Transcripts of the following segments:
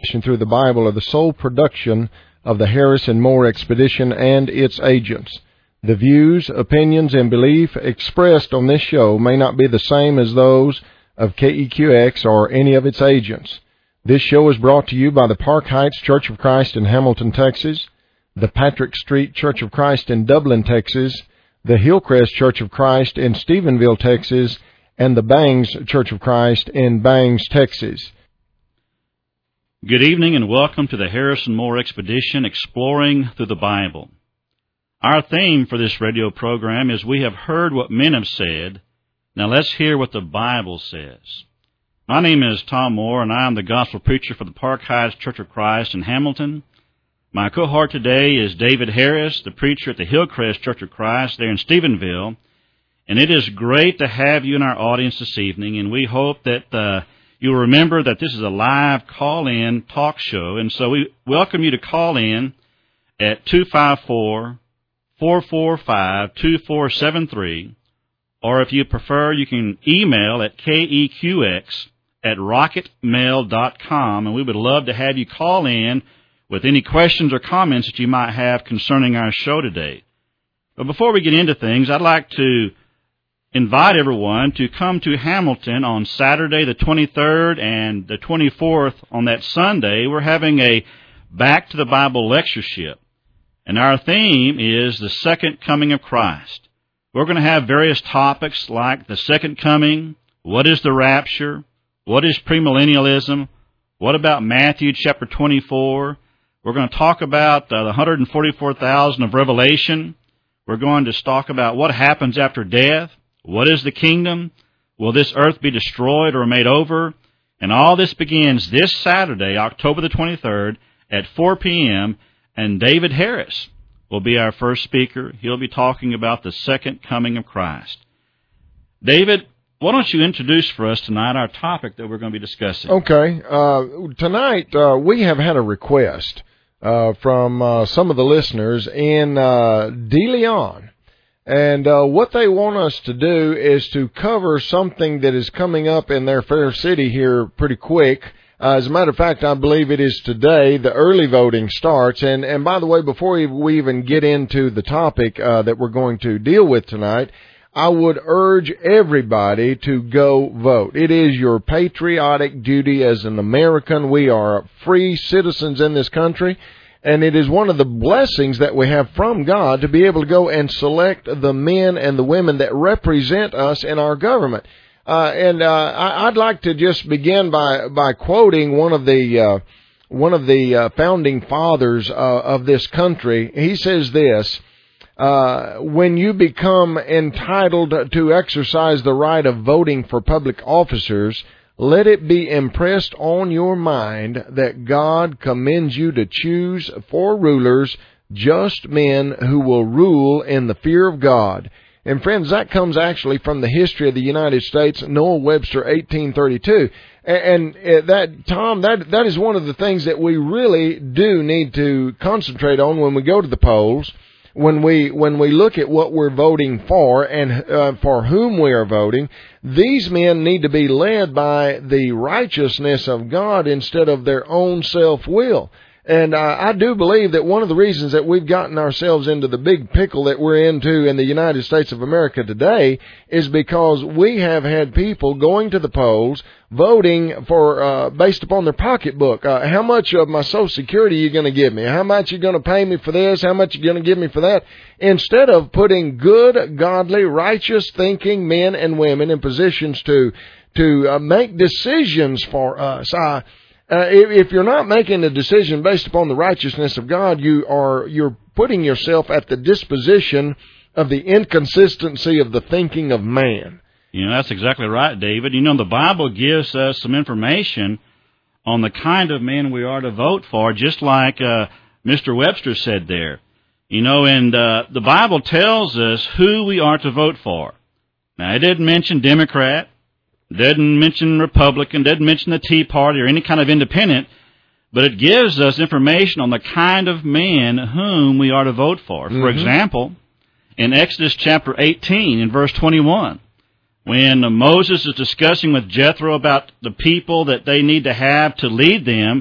through the Bible are the sole production of the Harris and Moore Expedition and its agents. The views, opinions, and belief expressed on this show may not be the same as those of KEQX or any of its agents. This show is brought to you by the Park Heights Church of Christ in Hamilton, Texas, the Patrick Street Church of Christ in Dublin, Texas, the Hillcrest Church of Christ in Stephenville, Texas, and the Bangs Church of Christ in Bangs, Texas. Good evening and welcome to the Harris and Moore Expedition, Exploring Through the Bible. Our theme for this radio program is We Have Heard What Men Have Said. Now let's hear what the Bible says. My name is Tom Moore, and I am the gospel preacher for the Park Heights Church of Christ in Hamilton. My cohort today is David Harris, the preacher at the Hillcrest Church of Christ there in Stephenville. And it is great to have you in our audience this evening, and we hope that you'll remember that this is a live call-in talk show. And so we welcome you to call in at 254-445-2473. Or if you prefer, you can email at keqx@rocketmail.com, and we would love to have you call in with any questions or comments that you might have concerning our show today. But before we get into things, I'd like to invite everyone to come to Hamilton on Saturday the 23rd and the 24th on that Sunday. We're having a Back to the Bible lectureship, and our theme is the Second Coming of Christ. We're going to have various topics like the Second Coming, what is the rapture, what is premillennialism, what about Matthew chapter 24. We're going to talk about the 144,000 of Revelation. We're going to talk about what happens after death. What is the kingdom? Will this earth be destroyed or made over? And all this begins this Saturday, October the 23rd at 4 p.m., and David Harris will be our first speaker. He'll be talking about the second coming of Christ. David, why don't you introduce for us tonight our topic that we're going to be discussing? Okay. Tonight, we have had a request from some of the listeners in De Leon. And what they want us to do is to cover something that is coming up in their fair city here pretty quick. As a matter of fact, I believe it is today the early voting starts. And by the way, before we even get into the topic that we're going to deal with tonight, I would urge everybody to go vote. It is your patriotic duty as an American. We are free citizens in this country, and it is one of the blessings that we have from God to be able to go and select the men and the women that represent us in our government. I'd like to just begin by quoting one of the founding fathers of this country. He says this: when you become entitled to exercise the right of voting for public officers, let it be impressed on your mind that God commends you to choose for rulers just men who will rule in the fear of God. And friends, that comes actually from the history of the United States, Noah Webster, 1832. And that is one of the things that we really do need to concentrate on when we go to the polls. When we look at what we're voting for and for whom we are voting, these men need to be led by the righteousness of God instead of their own self-will. And I do believe that one of the reasons that we've gotten ourselves into the big pickle that we're into in the United States of America today is because we have had people going to the polls voting for based upon their pocketbook. How much of my Social Security are you going to give me? How much are you going to pay me for this? How much are you going to give me for that? Instead of putting good, godly, righteous thinking men and women in positions to make decisions for us. If you're not making a decision based upon the righteousness of God, you're putting yourself at the disposition of the inconsistency of the thinking of man. You know, that's exactly right, David. You know, the Bible gives us some information on the kind of men we are to vote for, just like Mr. Webster said there. You know, and the Bible tells us who we are to vote for. Now, it didn't mention Democrat. Doesn't mention Republican, doesn't mention the Tea Party or any kind of independent, but it gives us information on the kind of man whom we are to vote for. For example, in Exodus chapter 18, in verse 21, when Moses is discussing with Jethro about the people that they need to have to lead them,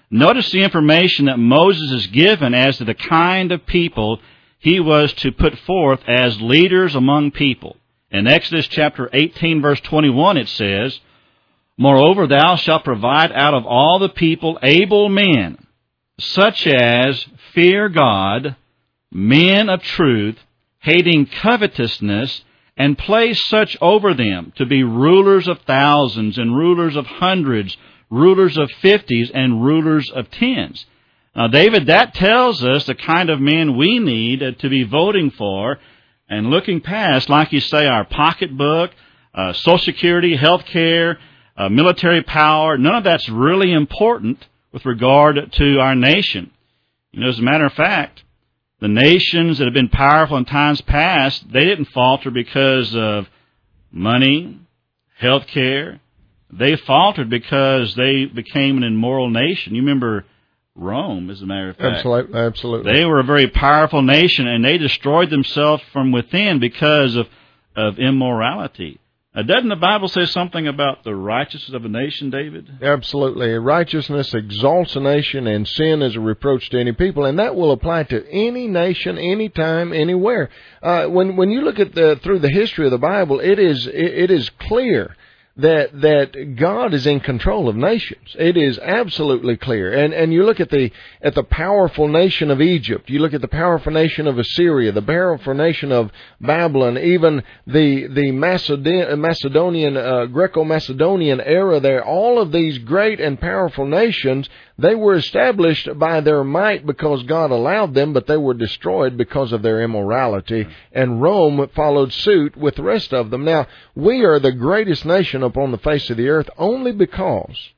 Notice the information that Moses is given as to the kind of people he was to put forth as leaders among people. In Exodus chapter 18, verse 21, it says, "Moreover, thou shalt provide out of all the people able men, such as fear God, men of truth, hating covetousness, and place such over them to be rulers of thousands and rulers of hundreds, rulers of 50s and rulers of 10s. Now, David, that tells us the kind of men we need to be voting for and looking past, like you say, our pocketbook, Social Security, health care, military power. None of that's really important with regard to our nation. You know, as a matter of fact, the nations that have been powerful in times past, they didn't falter because of money, health care. They faltered because they became an immoral nation. You remember Rome, as a matter of fact. Absolutely. They were a very powerful nation, and they destroyed themselves from within because of immorality. Doesn't the Bible say something about the righteousness of a nation, David? Absolutely. Righteousness exalts a nation, and sin is a reproach to any people, and that will apply to any nation, anytime, anywhere. When you look at through the history of the Bible, it is clear that God is in control of nations. It is absolutely clear. And you look at the powerful nation of Egypt, you look at the powerful nation of Assyria, the powerful nation of Babylon, even the Macedonian, Greco-Macedonian era there, all of these great and powerful nations, they were established by their might because God allowed them, but they were destroyed because of their immorality. And Rome followed suit with the rest of them. Now, we are the greatest nation upon the face of the earth only because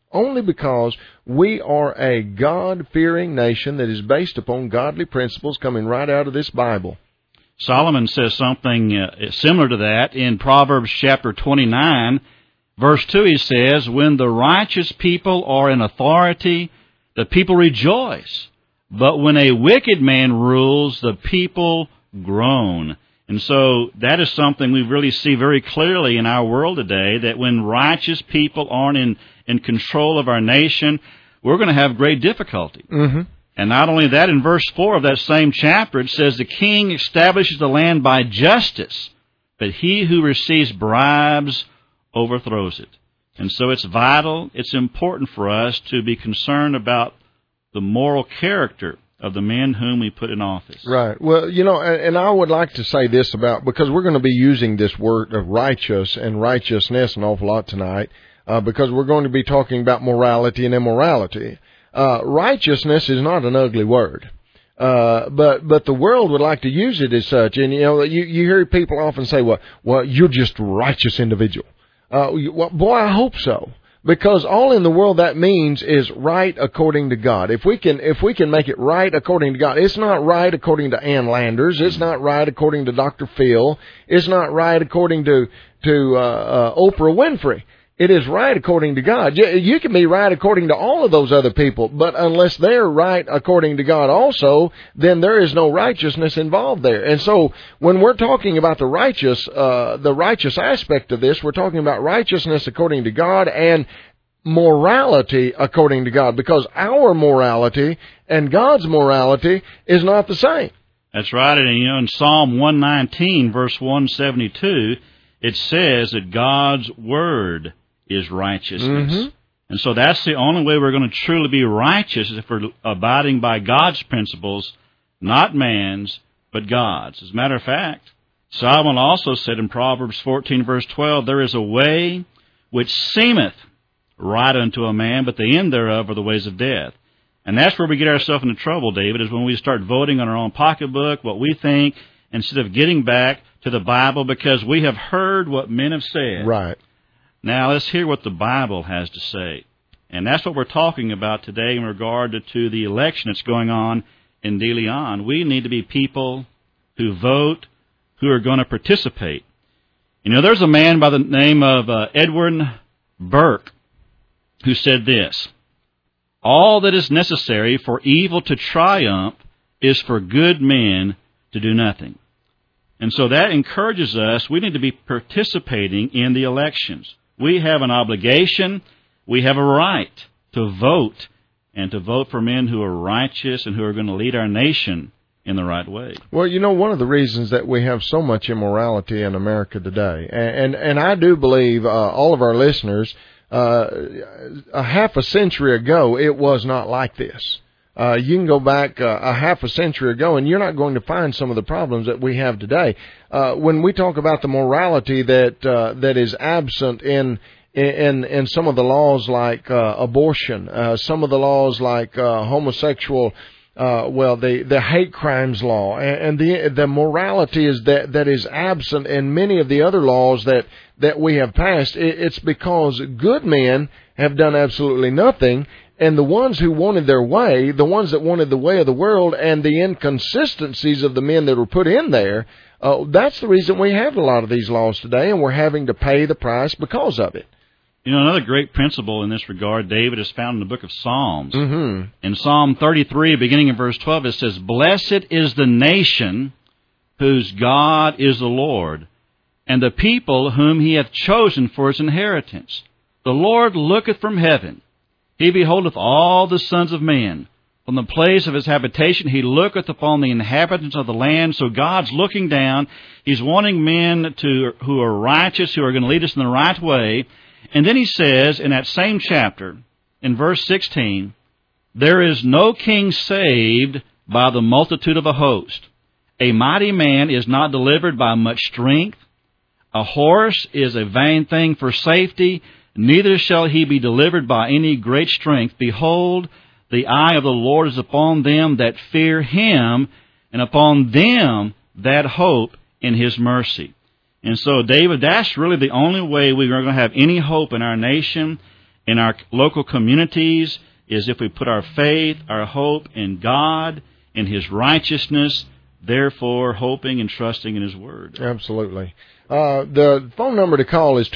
we are a God-fearing nation that is based upon godly principles coming right out of this Bible. Solomon says something similar to that in Proverbs chapter 29, verse 2. He says, "When the righteous people are in authority, the people rejoice. But when a wicked man rules, the people groan." And so that is something we really see very clearly in our world today, that when righteous people aren't in control of our nation, we're going to have great difficulty. Mm-hmm. And not only that, in verse 4 of that same chapter, it says, "The king establishes the land by justice, but he who receives bribes overthrows it." And so it's vital, it's important for us to be concerned about the moral character of the men whom we put in office. Right. Well, you know, and I would like to say this about, because we're going to be using this word of righteous and righteousness an awful lot tonight, because we're going to be talking about morality and immorality. Righteousness is not an ugly word. But the world would like to use it as such. And, you know, you hear people often say, well, you're just a righteous individual. Boy, I hope so. Because all in the world that means is right according to God. If we can make it right according to God, it's not right according to Ann Landers. It's not right according to Dr. Phil. It's not right according to Oprah Winfrey. It is right according to God. You can be right according to all of those other people, but unless they're right according to God also, then there is no righteousness involved there. And so when we're talking about the righteous aspect of this, we're talking about righteousness according to God and morality according to God, because our morality and God's morality is not the same. That's right. And, you know, in Psalm 119, verse 172, it says that God's Word is righteousness. Mm-hmm. And so that's the only way we're going to truly be righteous, is if we're abiding by God's principles, not man's, but God's. As a matter of fact, Solomon also said in Proverbs 14, verse 12, "There is a way which seemeth right unto a man, but the end thereof are the ways of death." And that's where we get ourselves into trouble, David, is when we start voting on our own pocketbook, what we think, instead of getting back to the Bible, because we have heard what men have said. Right. Now, let's hear what the Bible has to say. And that's what we're talking about today in regard to the election that's going on in De Leon. We need to be people who vote, who are going to participate. You know, there's a man by the name of Edwin Burke who said this: "All that is necessary for evil to triumph is for good men to do nothing." And so that encourages us. We need to be participating in the elections. We have an obligation, we have a right to vote and to vote for men who are righteous and who are going to lead our nation in the right way. Well, you know, one of the reasons that we have so much immorality in America today, and I do believe all of our listeners, a half a century ago, it was not like this. You can go back a half a century ago, and you're not going to find some of the problems that we have today. When we talk about the morality that is absent in some of the laws like abortion, some of the laws like homosexual, the hate crimes law, and the morality is that is absent in many of the other laws that we have passed. It's because good men have done absolutely nothing, and the ones who wanted their way, the ones that wanted the way of the world, and the inconsistencies of the men that were put in there, that's the reason we have a lot of these laws today, and we're having to pay the price because of it. You know, another great principle in this regard, David, is found in the book of Psalms. Mm-hmm. In Psalm 33, beginning in verse 12, it says, "Blessed is the nation whose God is the Lord, and the people whom he hath chosen for his inheritance. The Lord looketh from heaven. He beholdeth all the sons of men. From the place of his habitation he looketh upon the inhabitants of the land." So God's looking down. He's wanting men who are righteous, who are going to lead us in the right way. And then he says in that same chapter, in verse 16, "There is no king saved by the multitude of a host. A mighty man is not delivered by much strength. A horse is a vain thing for safety, neither shall he be delivered by any great strength. Behold, the eye of the Lord is upon them that fear him, and upon them that hope in his mercy." And so, David, that's really the only way we are going to have any hope in our nation, in our local communities, is if we put our faith, our hope in God, in his righteousness, therefore hoping and trusting in his word. Absolutely. The phone number to call is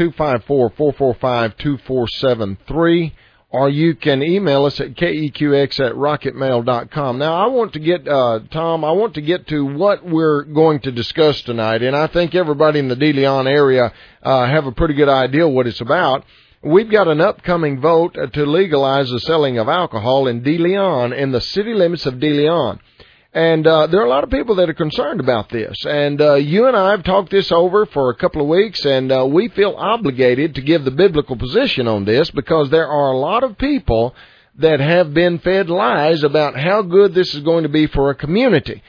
254-445-2473, or you can email us at keqx@rocketmail.com. Now, I want to get, Tom, I want to get to what we're going to discuss tonight, and I think everybody in the De Leon area have a pretty good idea what it's about. We've got an upcoming vote to legalize the selling of alcohol in De Leon, in the city limits of De Leon. And there are a lot of people that are concerned about this. And you and I have talked this over for a couple of weeks, and we feel obligated to give the biblical position on this because there are a lot of people that have been fed lies about how good this is going to be for a community.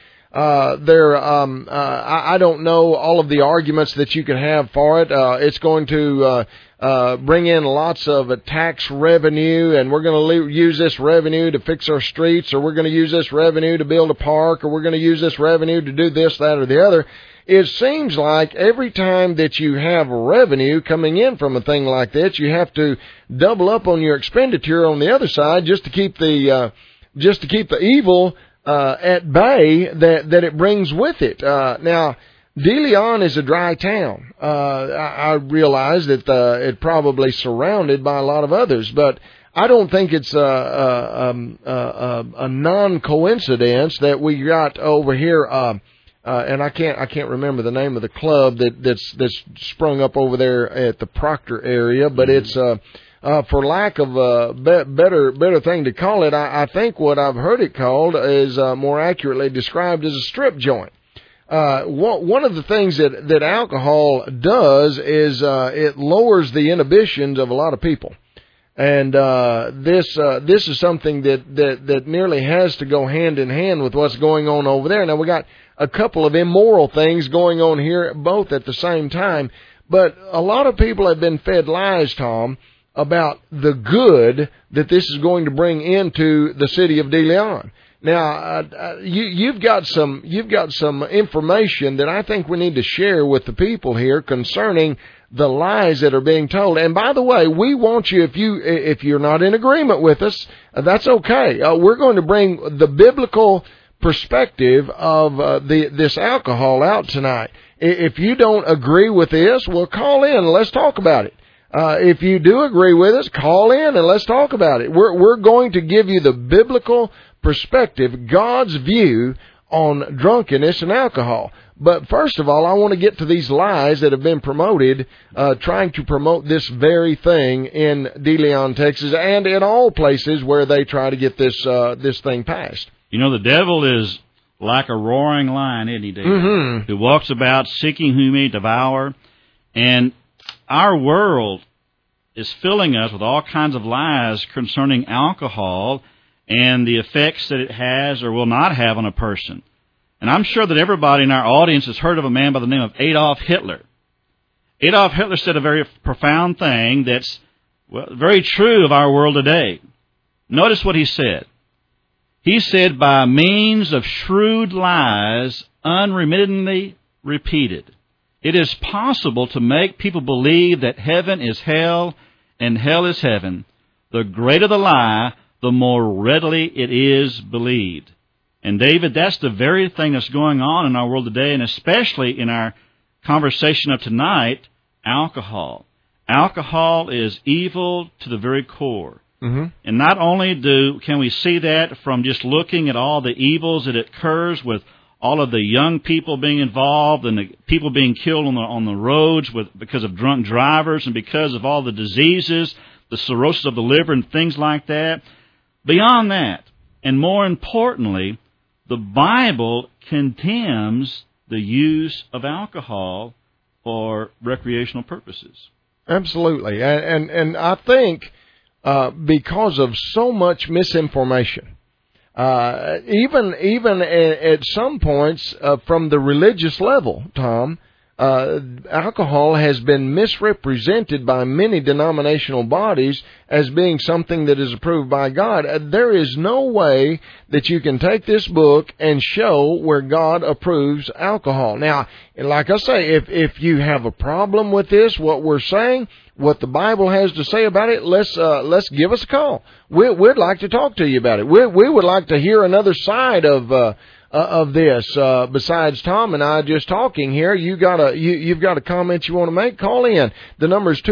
I don't know all of the arguments that you can have for it. It's going to bring in lots of tax revenue, and we're going to use this revenue to fix our streets, or we're going to use this revenue to build a park, or we're going to use this revenue to do this, that, or the other. It seems like every time that you have revenue coming in from a thing like that, you have to double up on your expenditure on the other side just to keep the evil at bay that it brings with it. Now, De Leon is a dry town. I realize that it's probably surrounded by a lot of others, but I don't think it's a non-coincidence that we got over here. And I can't remember the name of the club that's sprung up over there at the Proctor area, but it's for lack of a better thing to call it, I think what I've heard it called is more accurately described as a strip joint. One of the things that alcohol does is it lowers the inhibitions of a lot of people, and this is something that nearly has to go hand in hand with what's going on over there. Now, we got a couple of immoral things going on here, both at the same time, but a lot of people have been fed lies, Tom, about the good that this is going to bring into the city of De Leon. Now, you've got some information that I think we need to share with the people here concerning the lies that are being told. And by the way, we want you, if you're not in agreement with us, that's okay. We're going to bring the biblical perspective of this alcohol out tonight. If you don't agree with this, well, call in and let's talk about it. If you do agree with us, call in and let's talk about it. We're going to give you the biblical perspective, God's view on drunkenness and alcohol. But first of all, I want to get to these lies that have been promoted, trying to promote this very thing in De Leon, Texas, and in all places where they try to get this thing passed. You know, the devil is like a roaring lion, isn't he, David? Mm-hmm. Who walks about seeking whom he may devour. And our world is filling us with all kinds of lies concerning alcohol and the effects that it has or will not have on a person. And I'm sure that everybody in our audience has heard of a man by the name of Adolf Hitler. Adolf Hitler said a very profound thing that's very true of our world today. Notice what he said. He said, by means of shrewd lies unremittingly repeated, it is possible to make people believe that heaven is hell and hell is heaven. The greater the lie, the more readily it is believed. And David, that's the very thing that's going on in our world today, and especially in our conversation of tonight, alcohol. Alcohol is evil to the very core. Mm-hmm. And not only can we see that from just looking at all the evils that occurs with all of the young people being involved and the people being killed on the roads because of drunk drivers and because of all the diseases, the cirrhosis of the liver and things like that. Beyond that, and more importantly, the Bible condemns the use of alcohol for recreational purposes. Absolutely. And I think because of so much misinformation, even at some points from the religious level, Tom, alcohol has been misrepresented by many denominational bodies as being something that is approved by God. There is no way that you can take this book and show where God approves alcohol. Now, like I say, if you have a problem with this, what we're saying, what the Bible has to say about it, let's give us a call. We'd like to talk to you about it. We would like to hear another side of this. Besides Tom and I just talking here, you've got a comment you want to make? Call in. The number is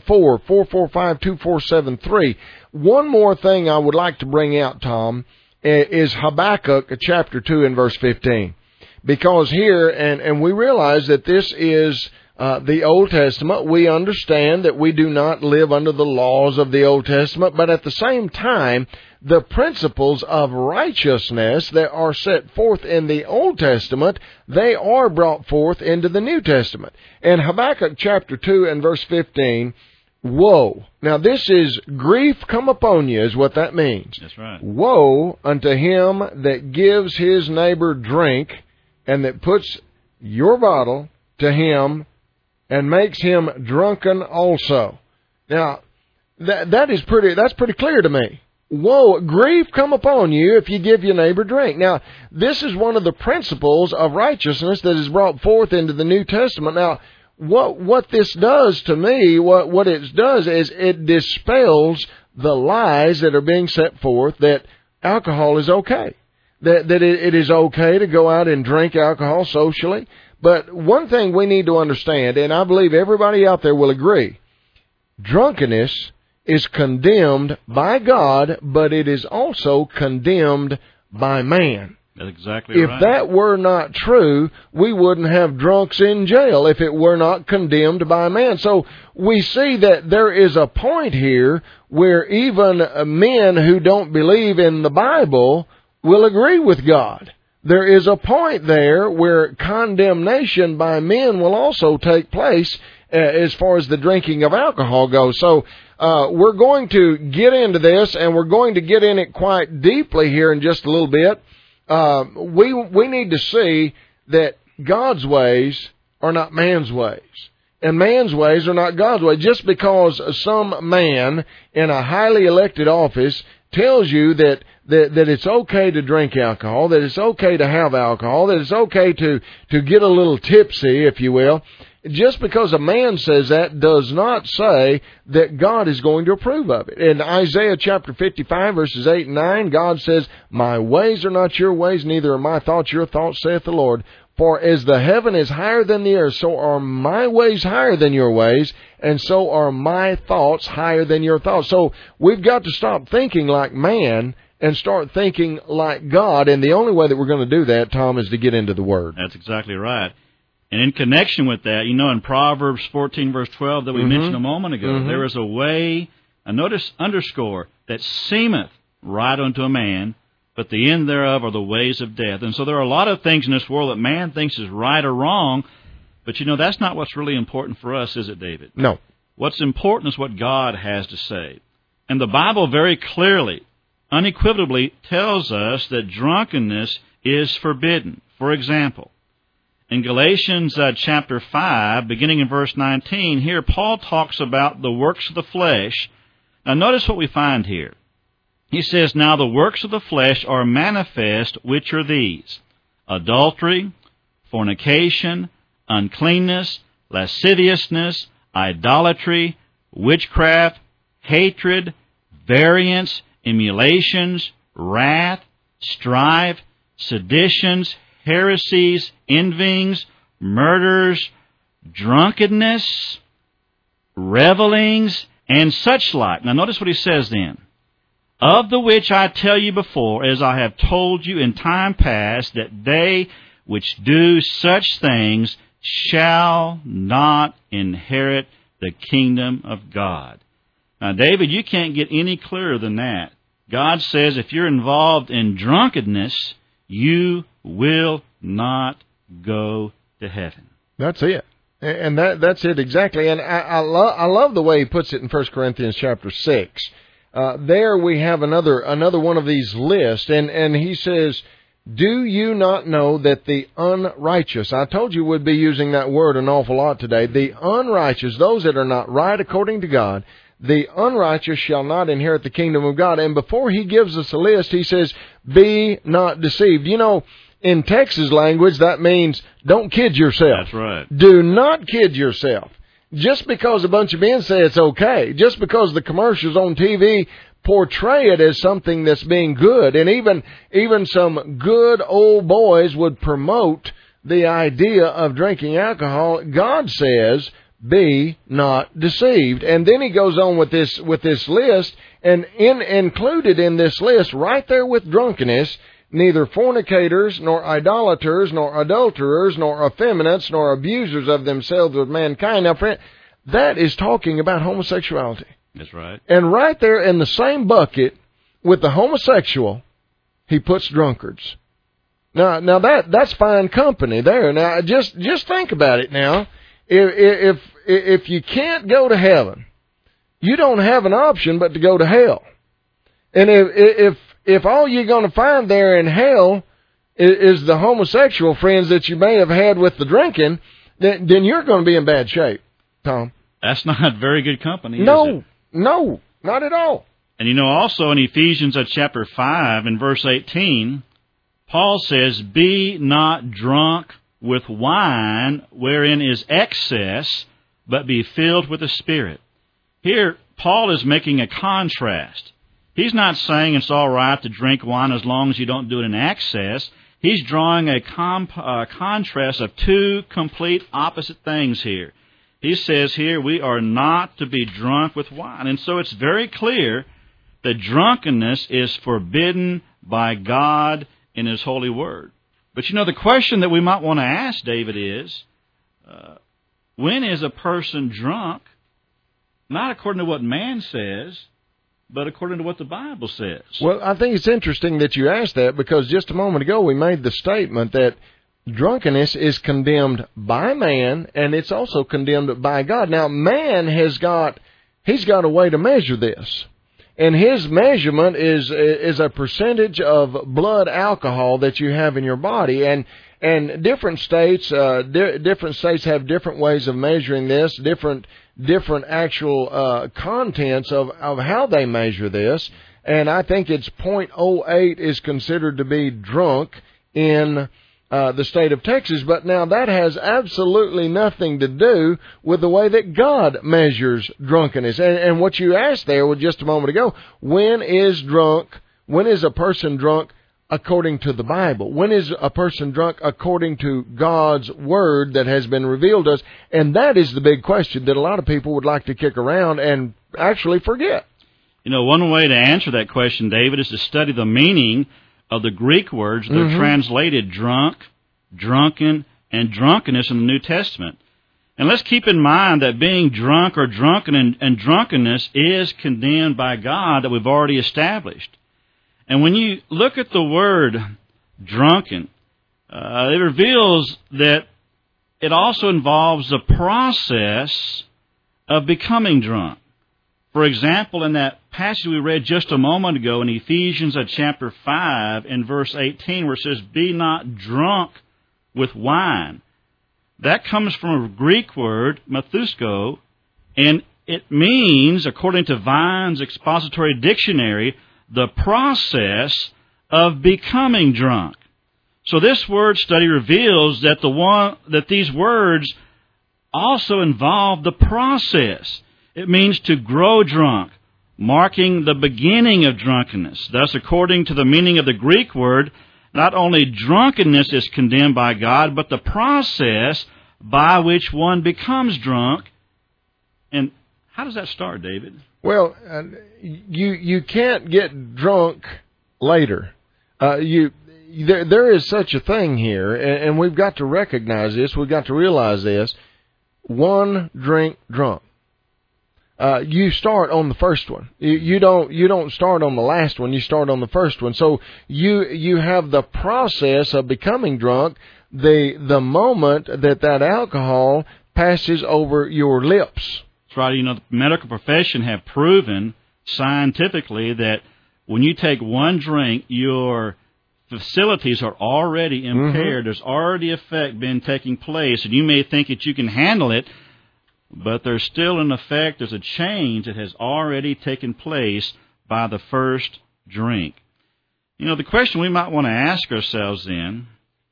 254-445-2473. One more thing I would like to bring out, Tom, is Habakkuk chapter 2 and verse 15. Because here, and we realize that this is the Old Testament. We understand that we do not live under the laws of the Old Testament, but at the same time, the principles of righteousness that are set forth in the Old Testament, they are brought forth into the New Testament. In Habakkuk chapter 2 and verse 15, woe. Now this is grief come upon you is what that means. That's right. Woe unto him that gives his neighbor drink and that puts your bottle to him and makes him drunken also. Now, that's pretty clear to me. Woe, grief come upon you if you give your neighbor drink. Now, this is one of the principles of righteousness that is brought forth into the New Testament. Now, what this does to me, what it does is it dispels the lies that are being set forth that alcohol is okay. That it is okay to go out and drink alcohol socially. But one thing we need to understand, and I believe everybody out there will agree, drunkenness is condemned by God, but it is also condemned by man. That's exactly right. If that were not true, we wouldn't have drunks in jail if it were not condemned by man. So we see that there is a point here where even men who don't believe in the Bible will agree with God. There is a point there where condemnation by men will also take place as far as the drinking of alcohol goes. So we're going to get into this, and we're going to get in it quite deeply here in just a little bit. We need to see that God's ways are not man's ways, and man's ways are not God's ways. Just because some man in a highly elected office tells you that it's okay to drink alcohol, that it's okay to have alcohol, that it's okay to get a little tipsy, if you will. Just because a man says that does not say that God is going to approve of it. In Isaiah chapter 55, verses 8 and 9, God says, my ways are not your ways, neither are my thoughts your thoughts, saith the Lord. For as the heaven is higher than the earth, so are my ways higher than your ways, and so are my thoughts higher than your thoughts. So we've got to stop thinking like man and start thinking like God. And the only way that we're going to do that, Tom, is to get into the Word. That's exactly right. And in connection with that, in Proverbs 14, verse 12 that we mentioned a moment ago, there is a way, notice underscore, that seemeth right unto a man, but the end thereof are the ways of death. And so there are a lot of things in this world that man thinks is right or wrong, but that's not what's really important for us, is it, David? No. What's important is what God has to say. And the Bible very clearly, unequivocally tells us that drunkenness is forbidden. For example, in Galatians chapter 5, beginning in verse 19, here Paul talks about the works of the flesh. Now notice what we find here. He says, "Now the works of the flesh are manifest, which are these: adultery, fornication, uncleanness, lasciviousness, idolatry, witchcraft, hatred, variance, emulations, wrath, strife, seditions, heresies, envyings, murders, drunkenness, revelings, and such like." Now notice what he says then. "Of the which I tell you before, as I have told you in time past, that they which do such things shall not inherit the kingdom of God." Now, David, you can't get any clearer than that. God says if you're involved in drunkenness, you will not go to heaven. That's it. And that's it exactly. And I love the way he puts it in 1 Corinthians chapter 6. There we have another one of these lists, and he says, "Do you not know that the unrighteous," I told you we'd be using that word an awful lot today, the unrighteous, those that are not right according to God, the unrighteous shall not inherit the kingdom of God. And before he gives us a list, he says, "Be not deceived." In Texas language, that means don't kid yourself. That's right. Do not kid yourself. Just because a bunch of men say it's okay, just because the commercials on TV portray it as something that's being good, and even some good old boys would promote the idea of drinking alcohol, God says, "Be not deceived." And then he goes on with this list, and included in this list, right there with drunkenness, neither fornicators, nor idolaters, nor adulterers, nor effeminates, nor abusers of themselves with mankind. Now, friend, that is talking about homosexuality. That's right. And right there in the same bucket with the homosexual, he puts drunkards. Now that's fine company there. Now, just think about it now. If you can't go to heaven, you don't have an option but to go to hell. And if all you're going to find there in hell is the homosexual friends that you may have had with the drinking, then you're going to be in bad shape, Tom. That's not very good company, is it? No, not at all. And also in Ephesians chapter 5 and verse 18, Paul says, "Be not drunk with wine, wherein is excess, but be filled with the Spirit." Here, Paul is making a contrast. He's not saying it's all right to drink wine as long as you don't do it in excess. He's drawing a contrast of two complete opposite things here. He says here we are not to be drunk with wine. And so it's very clear that drunkenness is forbidden by God in His holy word. But the question that we might want to ask, David, is when is a person drunk? Not according to what man says, but according to what the Bible says. Well, I think it's interesting that you asked that, because just a moment ago we made the statement that drunkenness is condemned by man, and it's also condemned by God. Now, man he's got a way to measure this. And his measurement is a percentage of blood alcohol that you have in your body. And different states have different ways of measuring this, different actual contents of how they measure this. And I think it's 0.08 is considered to be drunk in the state of Texas. But now that has absolutely nothing to do with the way that God measures drunkenness. And what you asked there was just a moment ago, when is a person drunk according to the Bible? When is a person drunk according to God's Word that has been revealed to us? And that is the big question that a lot of people would like to kick around and actually forget. You know, one way to answer that question, David, is to study the meaning of the Greek words that are translated drunk, drunken, and drunkenness in the New Testament. And let's keep in mind that being drunk or drunken and drunkenness is condemned by God, that we've already established. And when you look at the word drunken, it reveals that it also involves the process of becoming drunk. For example, in that passage we read just a moment ago in Ephesians chapter 5 and verse 18, where it says, "Be not drunk with wine." That comes from a Greek word, methusko, and it means, according to Vine's Expository Dictionary, the process of becoming drunk. So this word study reveals that these words also involve the process. It means to grow drunk, marking the beginning of drunkenness. Thus, according to the meaning of the Greek word, not only drunkenness is condemned by God, but the process by which one becomes drunk. And how does that start, David? Well, you can't get drunk later. There is such a thing here, and we've got to recognize this. We've got to realize this. One drink drunk. You start on the first one. You don't start on the last one. You start on the first one. So you have the process of becoming drunk the moment that alcohol passes over your lips. That's right. You know, the medical profession have proven scientifically that when you take one drink, your facilities are already impaired. There's already effect been taking place, and you may think that you can handle it, but there's still an effect. There's a change that has already taken place by the first drink. You know, the question we might want to ask ourselves then,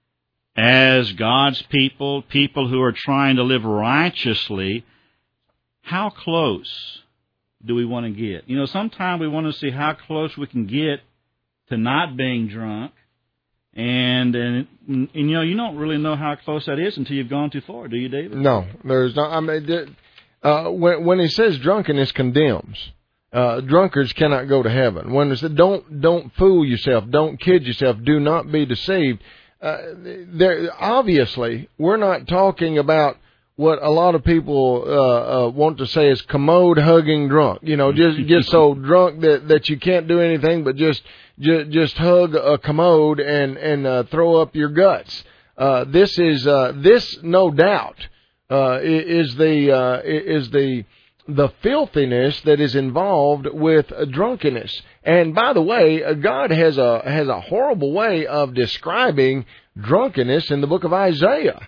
as God's people who are trying to live righteously, how close do we want to get? You know, sometimes we want to see how close we can get to not being drunk, and you know, you don't really know how close that is until you've gone too far, do you, David? No, there's not. I mean, when he says drunkenness condemns, drunkards cannot go to heaven. When it says don't fool yourself, don't kid yourself, do not be deceived. Obviously, we're not talking about what a lot of people want to say is commode hugging drunk. You know, just so drunk that you can't do anything but just hug a commode and throw up your guts. This no doubt is the filthiness that is involved with drunkenness. And by the way, God has a horrible way of describing drunkenness in the book of Isaiah.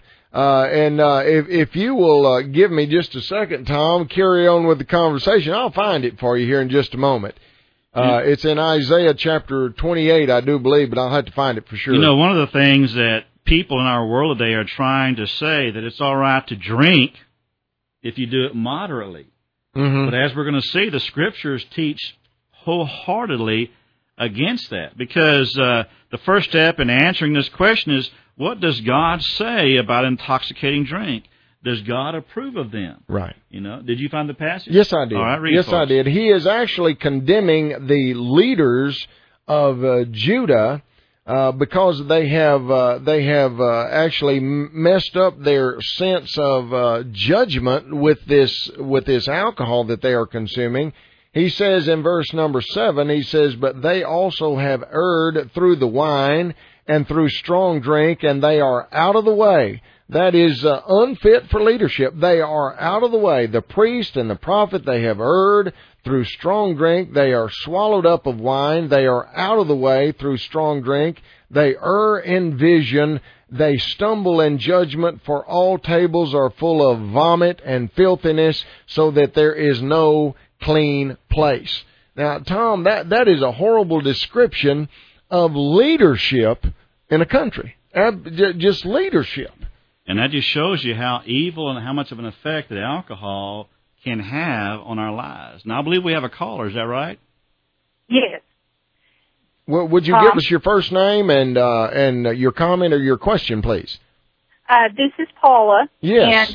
If you will give me just a second, Tom, carry on with the conversation. I'll find it for you here in just a moment. It's in Isaiah chapter 28, I do believe, but I'll have to find it for sure. You know, one of the things that people in our world today are trying to say, that it's all right to drink if you do it moderately. But as we're going to see, the Scriptures teach wholeheartedly against that, because the first step in answering this question is, what does God say about intoxicating drink? Does God approve of them? Right. You know, did you find the passage? Yes, I did. All right, read yes, it, I did. He is actually condemning the leaders of Judah because they have actually messed up their sense of judgment with this alcohol that they are consuming. He says in verse number 7, he says, "But they also have erred through the wine and through strong drink, and they are out of the way." That is unfit for leadership. They are out of the way. The priest and the prophet, they have erred through strong drink. They are swallowed up of wine. They are out of the way through strong drink. They err in vision. They stumble in judgment, for all tables are full of vomit and filthiness, so that there is no clean place. Now, Tom, that is a horrible description of leadership in a country. Just leadership. And that just shows you how evil and how much of an effect that alcohol can have on our lives. Now, I believe we have a caller. Is that right? Yes. Well, would you give us your first name and your comment or your question, please? This is Paula. Yes. And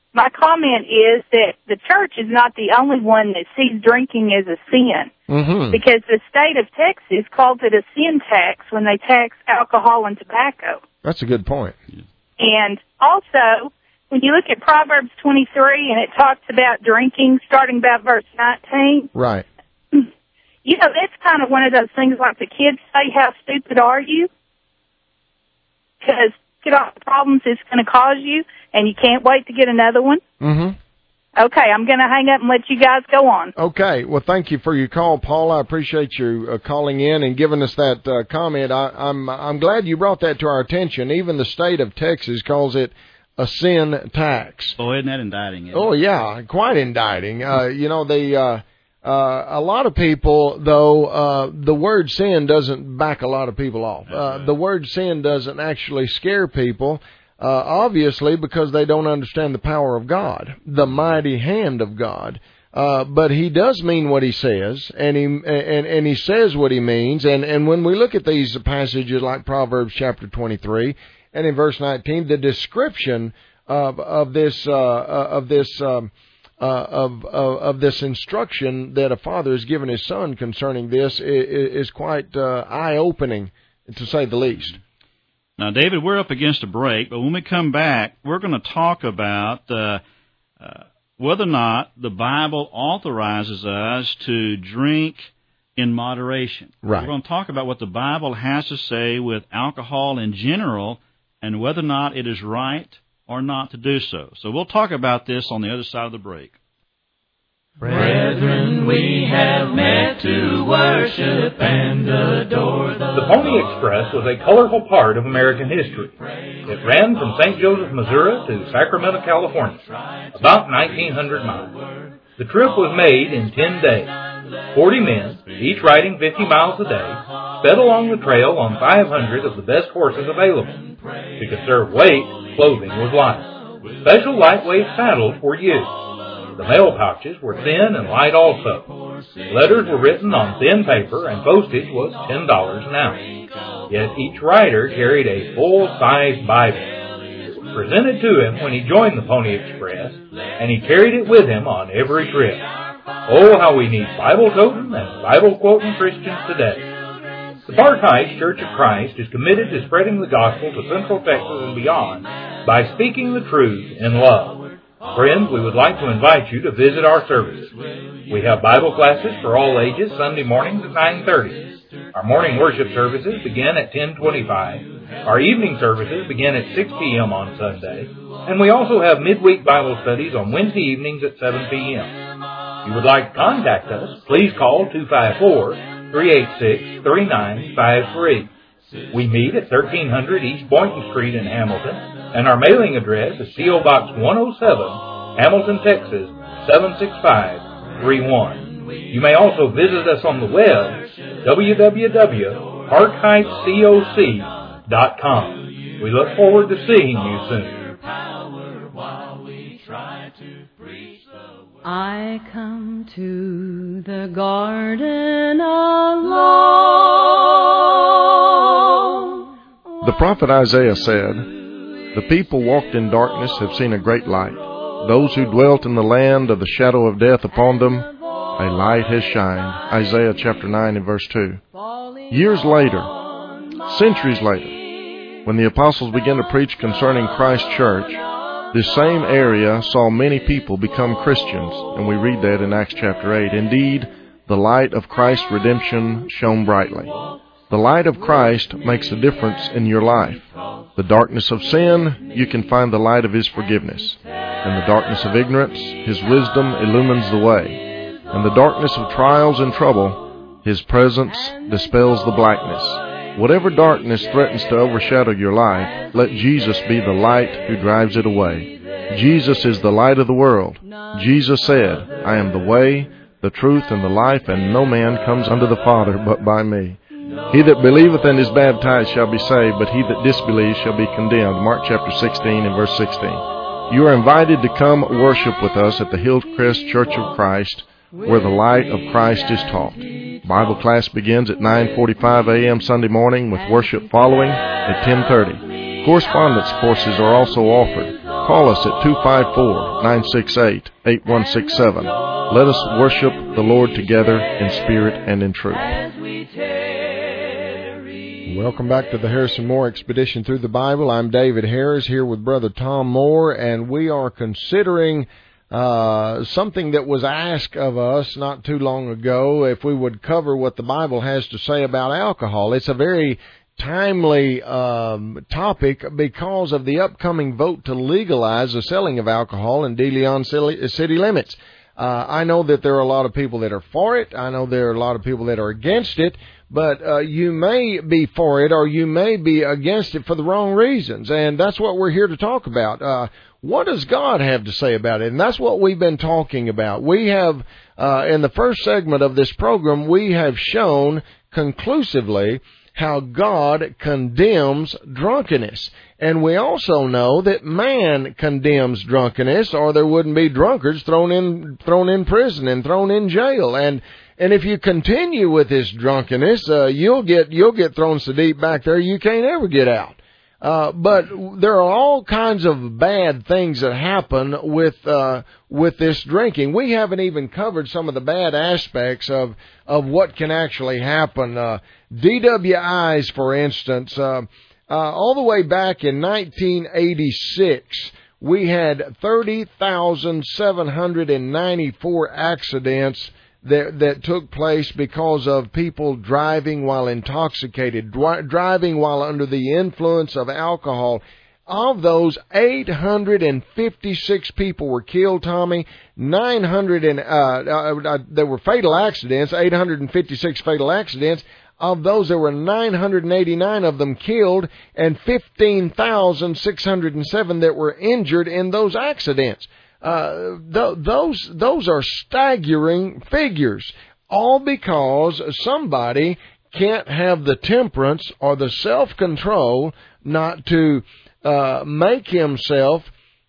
my comment is that the church is not the only one that sees drinking as a sin. Mm-hmm. Because the state of Texas calls it a sin tax when they tax alcohol and tobacco. That's a good point. And also, when you look at Proverbs 23 and it talks about drinking, starting about verse 19. Right. You know, that's kind of one of those things like the kids say, how stupid are you? Because look at all the problems it's going to cause you, and you can't wait to get another one. Mm-hmm. Okay, I'm going to hang up and let you guys go on. Okay. Well, thank you for your call, Paul. I appreciate you calling in and giving us that comment. I'm glad you brought that to our attention. Even the state of Texas calls it a sin tax. Oh, isn't that indicting? Oh, yeah, quite indicting. You know, a lot of people, though, the word sin doesn't back a lot of people off. Right. The word sin doesn't actually scare people. Obviously, because they don't understand the power of God, the mighty hand of God. But he does mean what he says, and he says what he means. And when we look at these passages like Proverbs chapter 23 and in verse 19, the description of this instruction that a father has given his son concerning this is quite eye-opening, to say the least. Now, David, we're up against a break, but when we come back, we're going to talk about whether or not the Bible authorizes us to drink in moderation. Right. We're going to talk about what the Bible has to say with alcohol in general and whether or not it is right or not to do so. So we'll talk about this on the other side of the break. Brethren, we have met to worship and adore The Pony Express was a colorful part of American history. It ran from St. Joseph, Missouri to Sacramento, California, about 1,900 miles. The trip was made in 10 days. 40 men, each riding 50 miles a day, sped along the trail on 500 of the best horses available. To conserve weight, clothing was light. Special lightweight saddles were used. The mail pouches were thin and light also. Letters were written on thin paper and postage was $10 an ounce. Yet each rider carried a full-size Bible. It was presented to him when he joined the Pony Express, and he carried it with him on every trip. Oh, how we need Bible-toting and Bible-quoting Christians today. The Park Heights Church of Christ is committed to spreading the gospel to Central Texas and beyond by speaking the truth in love. Friends, we would like to invite you to visit our services. We have Bible classes for all ages Sunday mornings at 9:30. Our morning worship services begin at 10:25. Our evening services begin at 6 p.m. on Sunday. And we also have midweek Bible studies on Wednesday evenings at 7 p.m. If you would like to contact us, please call 254-386-3953. We meet at 1300 East Boynton Street in Hamilton, and our mailing address is P.O. Box 107, Hamilton, Texas, 76531. You may also visit us on the web, www.parkheightscoc.com. We look forward to seeing you soon. I come to the garden alone. The prophet Isaiah said, "The people walked in darkness have seen a great light. Those who dwelt in the land of the shadow of death, upon them a light has shined." Isaiah chapter 9 and verse 2. Years later, centuries later, when the apostles began to preach concerning Christ's church, this same area saw many people become Christians, and we read that in Acts chapter 8. Indeed, the light of Christ's redemption shone brightly. The light of Christ makes a difference in your life. The darkness of sin, you can find the light of His forgiveness. In the darkness of ignorance, His wisdom illumines the way. In the darkness of trials and trouble, His presence dispels the blackness. Whatever darkness threatens to overshadow your life, let Jesus be the light who drives it away. Jesus is the light of the world. Jesus said, "I am the way, the truth, and the life, and no man comes unto the Father but by me. He that believeth and is baptized shall be saved, but he that disbelieves shall be condemned." Mark chapter 16 and verse 16. You are invited to come worship with us at the Hillcrest Church of Christ, where the light of Christ is taught. Bible class begins at 9:45 a.m. Sunday morning, with worship following at 10:30. Correspondence courses are also offered. call us at 254-968-8167. Let us worship the Lord together in spirit and in truth. Welcome back to the Harrison Moore Expedition Through the Bible. I'm David Harris here with Brother Tom Moore, and we are considering something that was asked of us not too long ago, if we would cover what the Bible has to say about alcohol. It's a very timely topic because of the upcoming vote to legalize the selling of alcohol in De Leon city limits. I know that there are a lot of people that are for it. I know there are a lot of people that are against it. But you may be for it or you may be against it for the wrong reasons. And that's what we're here to talk about. What does God have to say about it? And that's what we've been talking about. We have, in the first segment of this program, we have shown conclusively how God condemns drunkenness. And we also know that man condemns drunkenness, or there wouldn't be drunkards thrown in prison and thrown in jail. And if you continue with this drunkenness, you'll get thrown so deep back there you can't ever get out. But there are all kinds of bad things that happen with this drinking. We haven't even covered some of the bad aspects of what can actually happen. DWIs, for instance, all the way back in 1986, we had 30,794 accidents that took place because of people driving while intoxicated, driving while under the influence of alcohol. Of those, 856 people were killed, Tommy. 900 there were fatal accidents, 856 fatal accidents. Of those, there were 989 of them killed and 15,607 that were injured in those accidents. Those are staggering figures, all because somebody can't have the temperance or the self-control not to make himself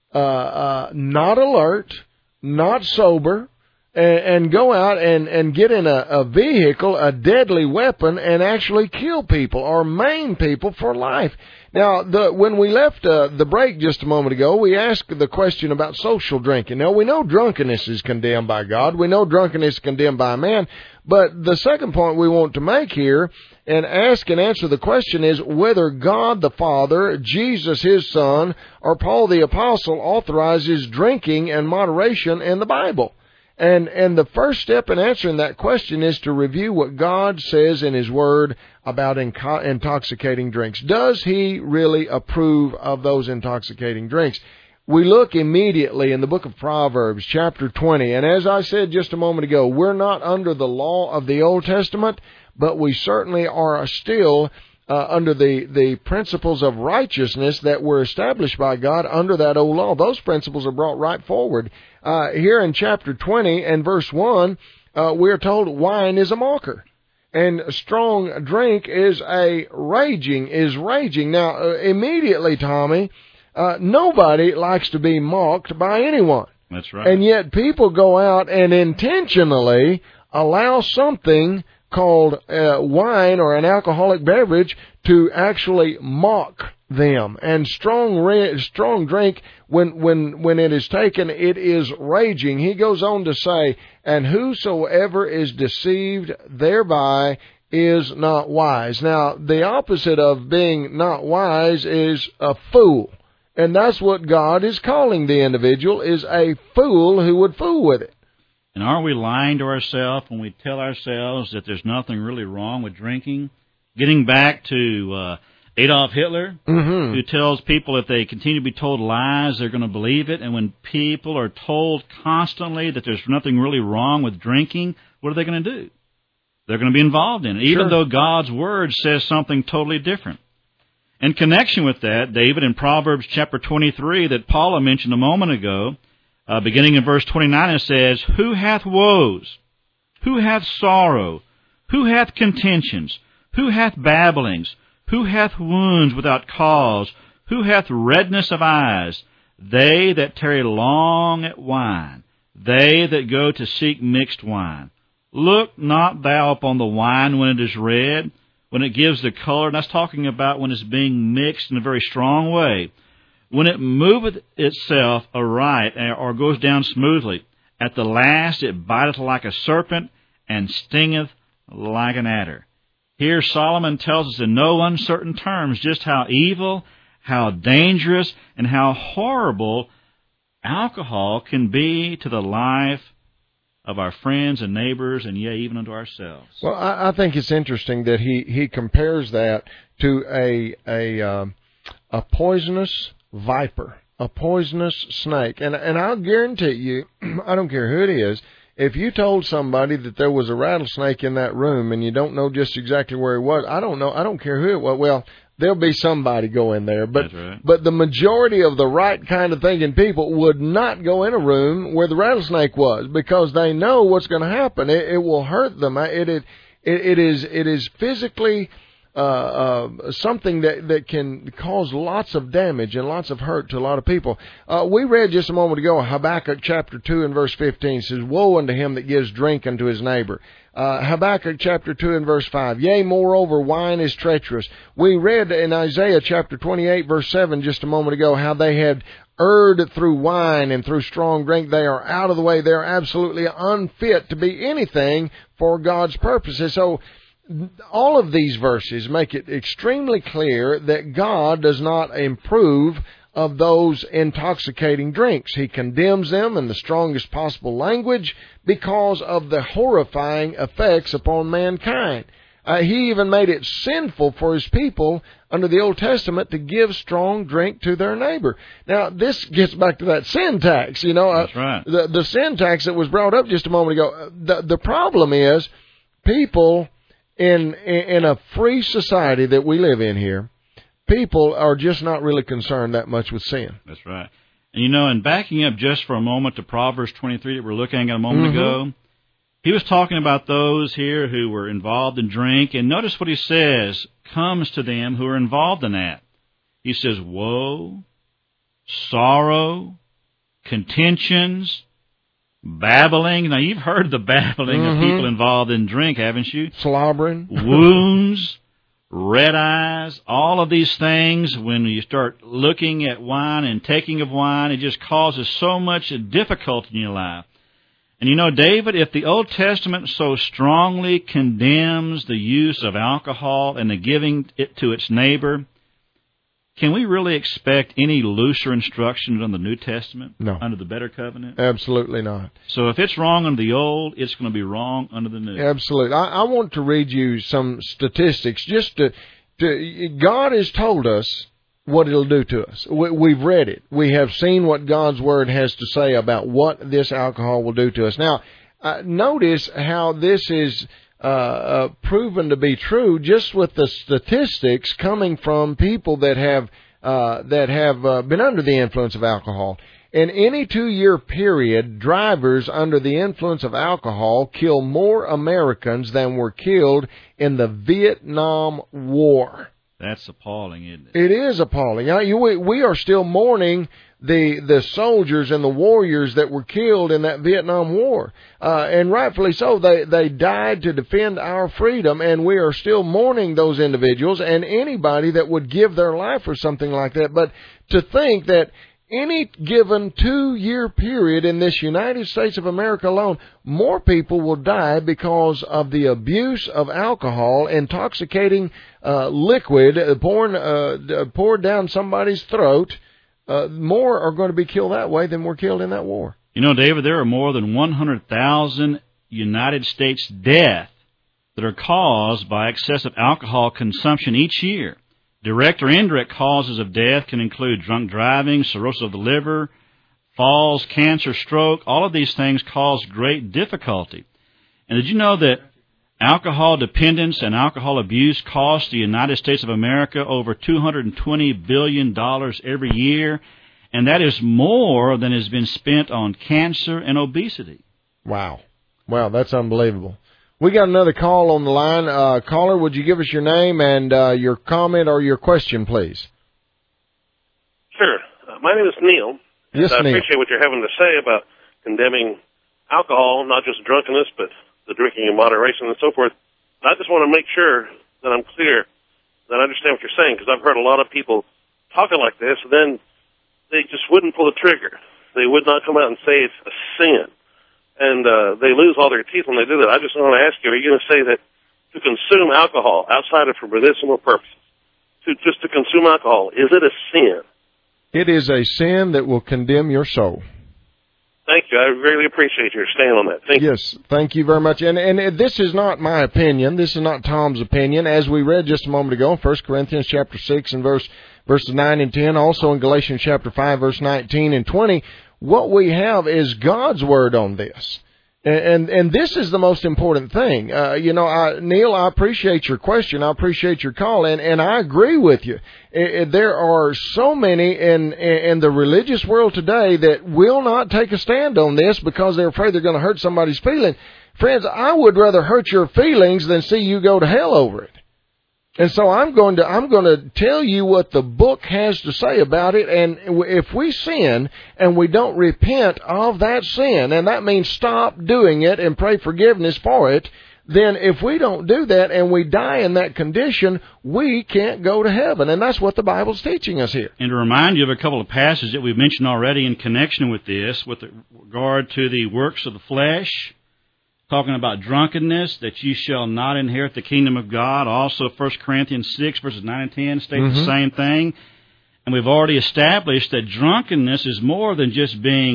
not alert, not sober, and go out and get in a vehicle, a deadly weapon, and actually kill people or maim people for life. Now, when we left the break just a moment ago, we asked the question about social drinking. Now, we know drunkenness is condemned by God. We know drunkenness is condemned by man. But the second point we want to make here and ask and answer the question is whether God the Father, Jesus His Son, or Paul the Apostle authorizes drinking and moderation in the Bible. And the first step in answering that question is to review what God says in His Word about intoxicating drinks. Does He really approve of those intoxicating drinks? We look immediately in the book of Proverbs, chapter 20. And as I said just a moment ago, we're not under the law of the Old Testament, but we certainly are still under the principles of righteousness that were established by God under that old law. Those principles are brought right forward. Here in chapter 20 and verse 1, we are told wine is a mocker, and strong drink is raging. Now, immediately, Tommy, nobody likes to be mocked by anyone. That's right. And yet people go out and intentionally allow something called wine or an alcoholic beverage to actually mock them. And strong drink, when it is taken, it is raging. He goes on to say, and whosoever is deceived thereby is not wise. Now, the opposite of being not wise is a fool. And that's what God is calling the individual, is a fool who would fool with it. And aren't we lying to ourselves when we tell ourselves that there's nothing really wrong with drinking? Getting back to Adolf Hitler, who tells people if they continue to be told lies, they're going to believe it. And when people are told constantly that there's nothing really wrong with drinking, what are they going to do? They're going to be involved in it, even though God's Word says something totally different. In connection with that, David, in Proverbs chapter 23 that Paula mentioned a moment ago, beginning in verse 29, it says, who hath woes? Who hath sorrow? Who hath contentions? Who hath babblings? Who hath wounds without cause? Who hath redness of eyes? They that tarry long at wine, they that go to seek mixed wine. Look not thou upon the wine when it is red, when it gives the color. And that's talking about when it's being mixed in a very strong way. when it moveth itself aright or goes down smoothly, at the last it biteth like a serpent and stingeth like an adder. Here Solomon tells us in no uncertain terms just how evil, how dangerous, and how horrible alcohol can be to the life of our friends and neighbors, and yea, even unto ourselves. Well, I think it's interesting that he compares that to a poisonous viper, a poisonous snake. And I'll guarantee you, I don't care who it is, if you told somebody that there was a rattlesnake in that room and you don't know just exactly where it was, I don't care who it was. Well, there'll be somebody go in there. But, That's right. But the majority of the right kind of thinking people would not go in a room where the rattlesnake was, because they know what's going to happen. It will hurt them. It is physically something that can cause lots of damage and lots of hurt to a lot of people. We read just a moment ago, Habakkuk chapter 2 and verse 15 says, "Woe unto him that gives drink unto his neighbor." Habakkuk chapter 2 and verse 5, "Yea, moreover, wine is treacherous." We read in Isaiah chapter 28 verse 7 just a moment ago how they had erred through wine and through strong drink. They are out of the way. They are absolutely unfit to be anything for God's purposes. So all of these verses make it extremely clear that God does not approve of those intoxicating drinks. He condemns them in the strongest possible language because of the horrifying effects upon mankind. He even made it sinful for his people under the Old Testament to give strong drink to their neighbor. Now, this gets back to that sin tax, That's right. The sin tax that was brought up just a moment ago. The problem is people in a free society that we live in here, people are just not really concerned that much with sin. That's right. And and backing up just for a moment to Proverbs 23 that we were looking at a moment ago, he was talking about those here who were involved in drink, and notice what he says comes to them who are involved in that. He says, woe, sorrow, contentions, babbling. Now, you've heard the babbling of people involved in drink, haven't you? Slobbering. Wounds, red eyes, all of these things. When you start looking at wine and taking of wine, it just causes so much difficulty in your life. And David, if the Old Testament so strongly condemns the use of alcohol and the giving it to its neighbor, can we really expect any looser instructions on the New Testament? No. Under the better covenant? Absolutely not. So if it's wrong under the old, it's going to be wrong under the new. Absolutely. I want to read you some statistics. God has told us what it'll do to us. We've read it. We have seen what God's Word has to say about what this alcohol will do to us. Now, notice how this is proven to be true just with the statistics coming from people that have been under the influence of alcohol. In any 2-year period, drivers under the influence of alcohol kill more Americans than were killed in the Vietnam War. That's appalling, isn't it? It is appalling. We are still mourning the soldiers and the warriors that were killed in that Vietnam War. And rightfully so. They died to defend our freedom, and we are still mourning those individuals and anybody that would give their life for something like that. But to think that any given 2-year period in this United States of America alone, more people will die because of the abuse of alcohol, intoxicating liquid poured down somebody's throat. More are going to be killed that way than were killed in that war. David, there are more than 100,000 United States deaths that are caused by excessive alcohol consumption each year. Direct or indirect causes of death can include drunk driving, cirrhosis of the liver, falls, cancer, stroke. All of these things cause great difficulty. And did you know that alcohol dependence and alcohol abuse cost the United States of America over $220 billion every year? And that is more than has been spent on cancer and obesity. Wow, that's unbelievable. We got another call on the line. Caller, would you give us your name and your comment or your question, please? Sure. My name is Neil. Yes, I Neil. appreciate what you're having to say about condemning alcohol, not just drunkenness, but the drinking in moderation and so forth. I just want to make sure that I'm clear, that I understand what you're saying, because I've heard a lot of people talking like this, and then they just wouldn't pull the trigger. They would not come out and say it's a sin. And they lose all their teeth when they do that. I just want to ask you, are you going to say that to consume alcohol outside of for medicinal purposes, just to consume alcohol, is it a sin? It is a sin that will condemn your soul. Thank you. I really appreciate your stand on that. Thank you. Yes, thank you very much. And this is not my opinion. This is not Tom's opinion. As we read just a moment ago, 1 Corinthians chapter 6 and verses 9 and 10, also in Galatians chapter 5, verse 19 and 20, what we have is God's word on this. And this is the most important thing. Neil, I appreciate your question. I appreciate your call, and I agree with you. There are so many in the religious world today that will not take a stand on this because they're afraid they're going to hurt somebody's feelings. Friends, I would rather hurt your feelings than see you go to hell over it. And so I'm going to tell you what the book has to say about it. And if we sin and we don't repent of that sin, and that means stop doing it and pray forgiveness for it, then if we don't do that and we die in that condition, we can't go to heaven. And that's what the Bible's teaching us here. And to remind you of a couple of passages that we've mentioned already in connection with this, with regard to the works of the flesh, talking about drunkenness, that you shall not inherit the kingdom of God. Also, 1 Corinthians 6, verses 9 and 10 states the same thing. And we've already established that drunkenness is more than just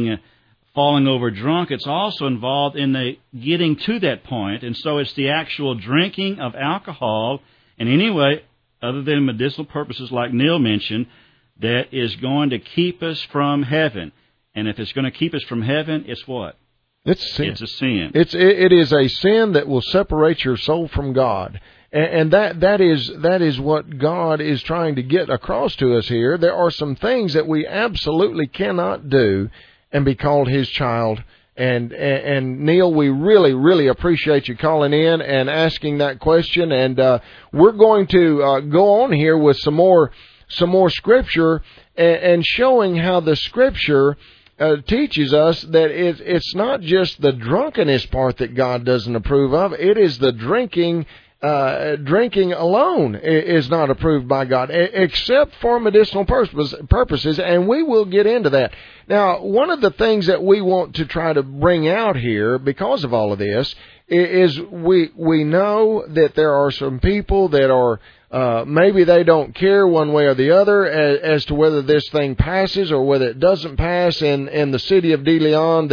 falling over drunk. It's also involved in the getting to that point. And so it's the actual drinking of alcohol in any way other than medicinal purposes like Neil mentioned that is going to keep us from heaven. And if it's going to keep us from heaven, it's what? It's a sin. It's a sin. It is a sin that will separate your soul from God. And that is what God is trying to get across to us here. There are some things that we absolutely cannot do and be called His child. And Neil, we really, really appreciate you calling in and asking that question. And we're going to go on here with some more Scripture and showing how the Scripture teaches us that it's not just the drunkenness part that God doesn't approve of. It is the drinking. Drinking alone is not approved by God, except for medicinal purposes, and we will get into that. Now, one of the things that we want to try to bring out here, because of all of this, is we know that there are some people that are maybe they don't care one way or the other as to whether this thing passes or whether it doesn't pass. In the city of De Leon,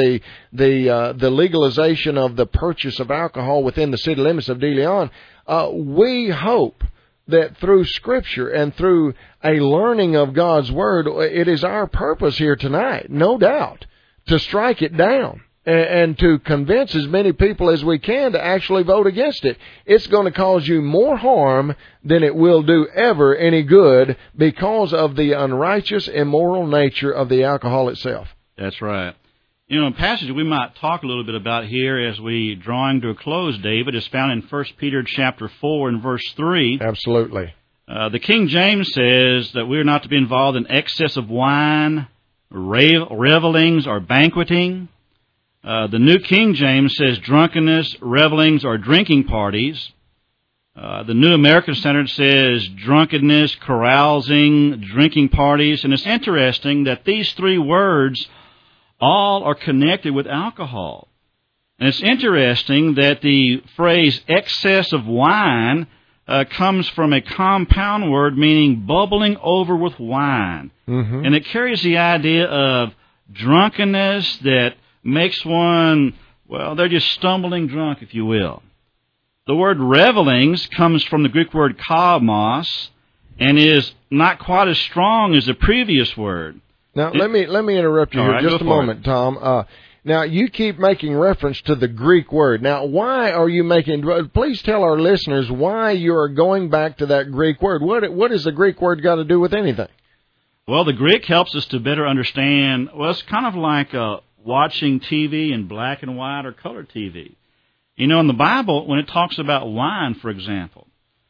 the legalization of the purchase of alcohol within the city limits of De Leon, we hope that through Scripture and through a learning of God's Word, it is our purpose here tonight, no doubt, to strike it down and to convince as many people as we can to actually vote against it. It's going to cause you more harm than it will do ever any good because of the unrighteous, immoral nature of the alcohol itself. That's right. A passage we might talk a little bit about here as we drawing to a close, David, is found in 1 Peter chapter 4 and verse 3. Absolutely. The King James says that we are not to be involved in excess of wine, revelings, or banqueting. The New King James says drunkenness, revelings, or drinking parties. The New American Standard says drunkenness, carousing, drinking parties. And it's interesting that these three words all are connected with alcohol. And it's interesting that the phrase excess of wine comes from a compound word meaning bubbling over with wine. Mm-hmm. And it carries the idea of drunkenness that makes one, well, they're just stumbling drunk, if you will. The word revelings comes from the Greek word kamos and is not quite as strong as the previous word. Now, let me interrupt you here just a moment, Tom. Now, you keep making reference to the Greek word. Now, why are you making, please tell our listeners why you are going back to that Greek word. What has the Greek word got to do with anything? Well, the Greek helps us to better understand, well, it's kind of like watching TV in black and white or color TV. In the Bible, when it talks about wine, for example,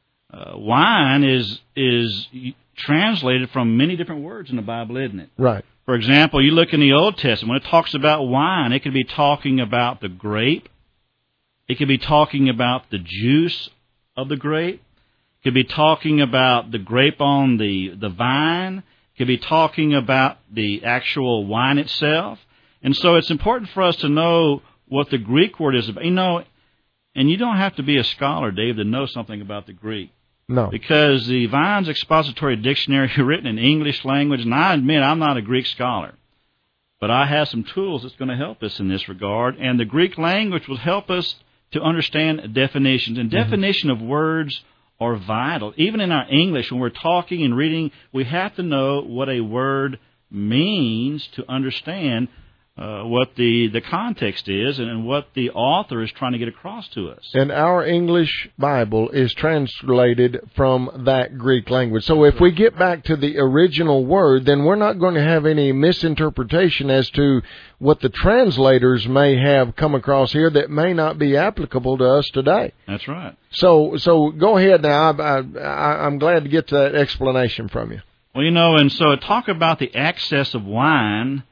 wine is translated from many different words in the Bible, isn't it? Right. For example, you look in the Old Testament, when it talks about wine, it could be talking about the grape. It could be talking about the juice of the grape. It could be talking about the grape on the vine. could be talking about the actual wine itself. And so it's important for us to know what the Greek word is about. And you don't have to be a scholar, Dave, to know something about the Greek. No. Because the Vine's Expository Dictionary written in English language, and I admit I'm not a Greek scholar, but I have some tools that's going to help us in this regard, and the Greek language will help us to understand definitions. And definition of words are vital. Even in our English, when we're talking and reading, we have to know what a word means to understand what the context is and what the author is trying to get across to us. And our English Bible is translated from that Greek language. So if we get back to the original word, then we're not going to have any misinterpretation as to what the translators may have come across here that may not be applicable to us today. That's right. So go ahead now. I'm glad to get to that explanation from you. Well, and so talk about the excess of wine.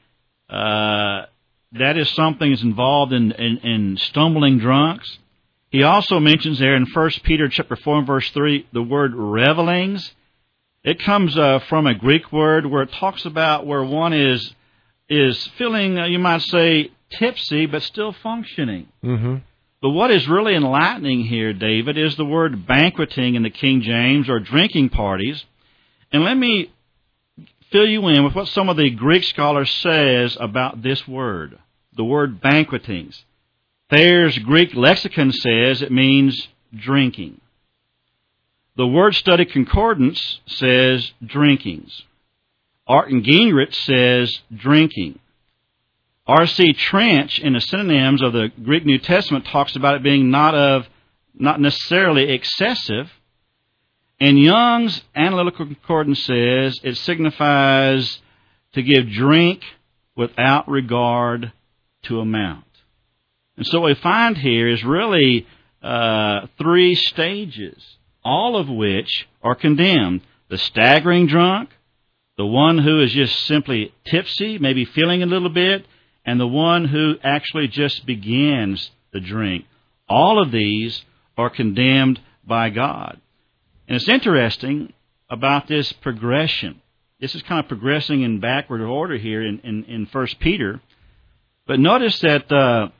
That is something that's involved in stumbling drunks. He also mentions there in 1 Peter chapter 4 and verse 3 the word revelings. It comes from a Greek word where it talks about where one is feeling, you might say, tipsy but still functioning. Mm-hmm. But what is really enlightening here, David, is the word banqueting in the King James, or drinking parties. And let me fill you in with what some of the Greek scholars says about this word, the word banquetings. Thayer's Greek lexicon says it means drinking. The Word Study Concordance says drinkings. Artin Gingrich says drinking. R.C. Trench, in the synonyms of the Greek New Testament, talks about it being not necessarily excessive. And Young's Analytical Concordance says it signifies to give drink without regard to amount. And so what we find here is really 3 stages, all of which are condemned. The staggering drunk, the one who is just simply tipsy, maybe feeling a little bit, and the one who actually just begins the drink. All of these are condemned by God. And it's interesting about this progression. This is kind of progressing in backward order here in 1 Peter. But notice that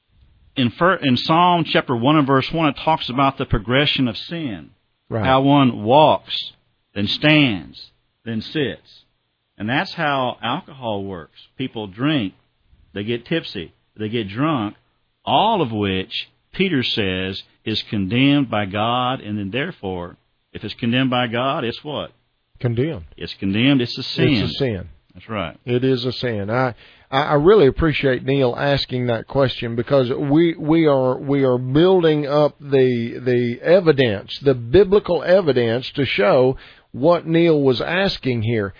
in Psalm chapter 1 and verse 1, it talks about the progression of sin. Right. How one walks, then stands, then sits. And that's how alcohol works. People drink, they get tipsy, they get drunk, all of which Peter says is condemned by God, and then therefore, if it's condemned by God, it's what? Condemned. It's condemned. It's a sin. It's a sin. That's right. It is a sin. I really appreciate Neil asking that question, because we are building up the evidence, the biblical evidence, to show what Neil was asking here.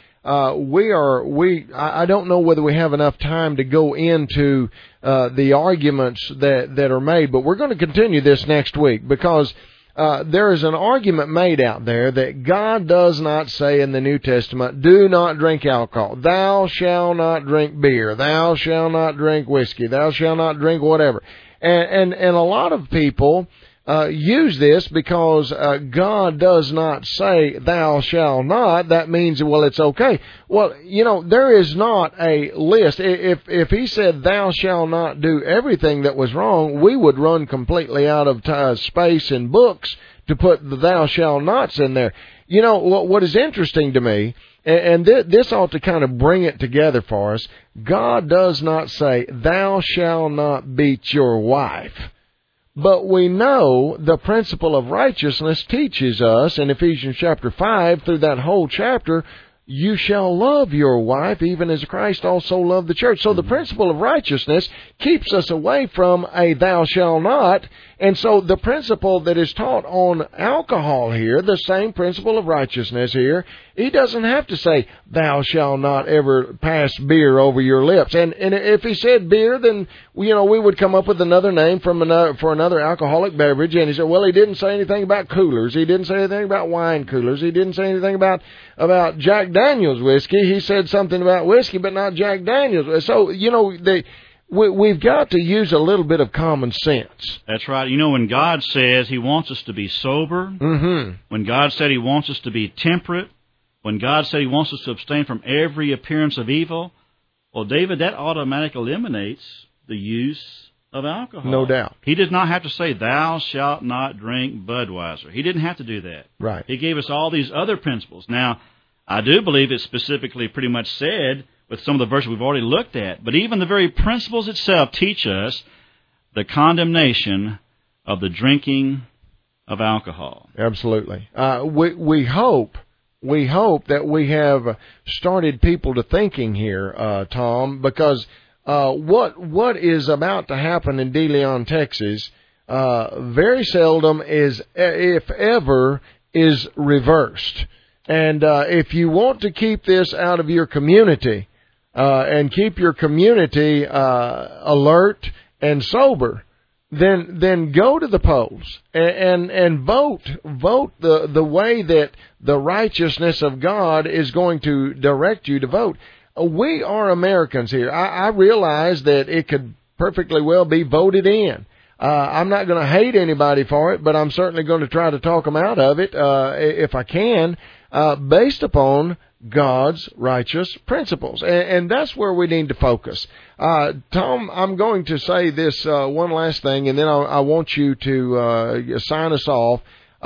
I don't know whether we have enough time to go into the arguments that are made, but we're going to continue this next week, because there is an argument made out there that God does not say in the New Testament, do not drink alcohol. Thou shalt not drink beer. Thou shalt not drink whiskey. Thou shalt not drink whatever. And a lot of people use this because God does not say thou shalt not. That means, well, it's okay. Well, there is not a list. If he said thou shalt not do everything that was wrong, we would run completely out of space in books to put the thou shalt nots in there. What is interesting to me, and this ought to kind of bring it together for us, God does not say thou shalt not beat your wife. But we know the principle of righteousness teaches us in Ephesians chapter 5, through that whole chapter, you shall love your wife even as Christ also loved the church. So the principle of righteousness keeps us away from a thou shalt not. And so the principle that is taught on alcohol here, the same principle of righteousness here, he doesn't have to say thou shalt not ever pass beer over your lips. And if he said beer, then we would come up with another name for another alcoholic beverage. And he said, well, he didn't say anything about coolers. He didn't say anything about wine coolers. He didn't say anything about Jack Daniel's whiskey. He said something about whiskey, but not Jack Daniel's. So, we've got to use a little bit of common sense. That's right. When God says he wants us to be sober, when God said he wants us to be temperate, when God said He wants us to abstain from every appearance of evil, well, David, that automatically eliminates the use of alcohol. No doubt. He did not have to say, thou shalt not drink Budweiser. He didn't have to do that. Right. He gave us all these other principles. Now, I do believe it's specifically pretty much said with some of the verses we've already looked at, but even the very principles itself teach us the condemnation of the drinking of alcohol. Absolutely. We hope that we have started people to thinking here, Tom, because what is about to happen in De Leon, Texas, very seldom is, if ever, is reversed. And if you want to keep this out of your community and keep your community alert and sober, then go to the polls and vote the way that the righteousness of God is going to direct you to vote. We are Americans here. I realize that it could perfectly well be voted in. I'm not going to hate anybody for it, but I'm certainly going to try to talk them out of it if I can, based upon God's righteous principles. And that's where we need to focus. Tom, I'm going to say this one last thing, and then I want you to sign us off.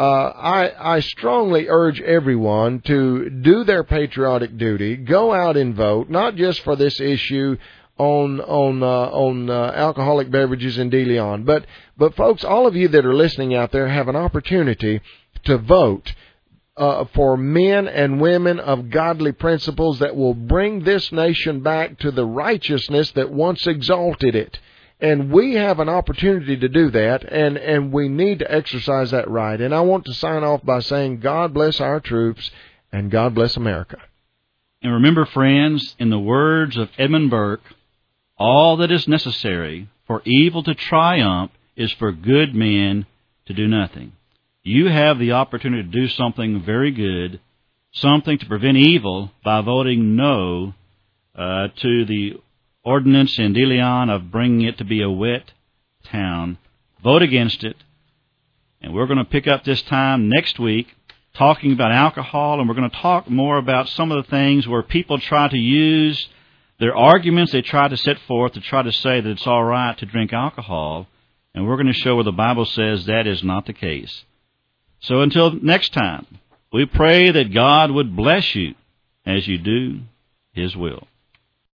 I strongly urge everyone to do their patriotic duty, go out and vote, not just for this issue on alcoholic beverages in De Leon, but folks, all of you that are listening out there have an opportunity to vote for men and women of godly principles that will bring this nation back to the righteousness that once exalted it. And we have an opportunity to do that, and we need to exercise that right. And I want to sign off by saying, God bless our troops, and God bless America. And remember, friends, in the words of Edmund Burke, all that is necessary for evil to triumph is for good men to do nothing. You have the opportunity to do something very good, something to prevent evil by voting no to the ordinance in De Leon of bringing it to be a wet town. Vote against it. And we're going to pick up this time next week talking about alcohol, and we're going to talk more about some of the things where people try to use their arguments they try to set forth to try to say that it's all right to drink alcohol. And we're going to show where the Bible says that is not the case. So until next time, we pray that God would bless you as you do His will.